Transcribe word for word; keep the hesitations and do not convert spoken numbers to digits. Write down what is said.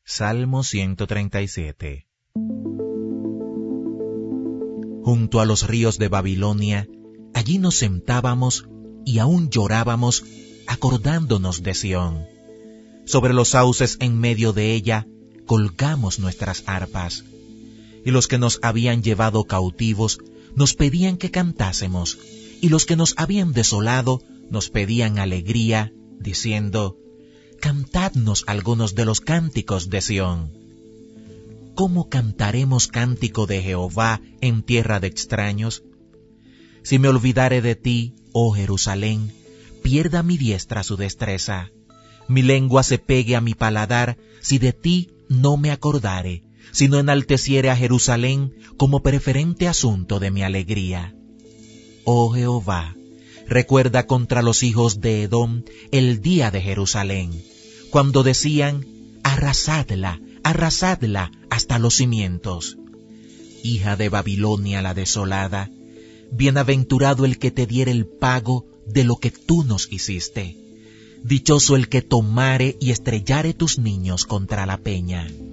Salmo ciento treinta y siete. Junto a los ríos de Babilonia, allí nos sentábamos y aún llorábamos, acordándonos de Sión. Sobre los sauces en medio de ella, colgamos nuestras arpas. Y los que nos habían llevado cautivos, nos pedían que cantásemos, y los que nos habían desolado, nos pedían alegría, diciendo: cantadnos algunos de los cánticos de Sión. ¿Cómo cantaremos cántico de Jehová en tierra de extraños? Si me olvidare de ti, oh Jerusalén, pierda mi diestra su destreza. Mi lengua se pegue a mi paladar, si de ti no me acordare, si no enalteciere a Jerusalén como preferente asunto de mi alegría. Oh Jehová, recuerda contra los hijos de Edom el día de Jerusalén, cuando decían: arrasadla, arrasadla hasta los cimientos. Hija de Babilonia la desolada, bienaventurado el que te diere el pago de lo que tú nos hiciste. Dichoso el que tomare y estrellare tus niños contra la peña.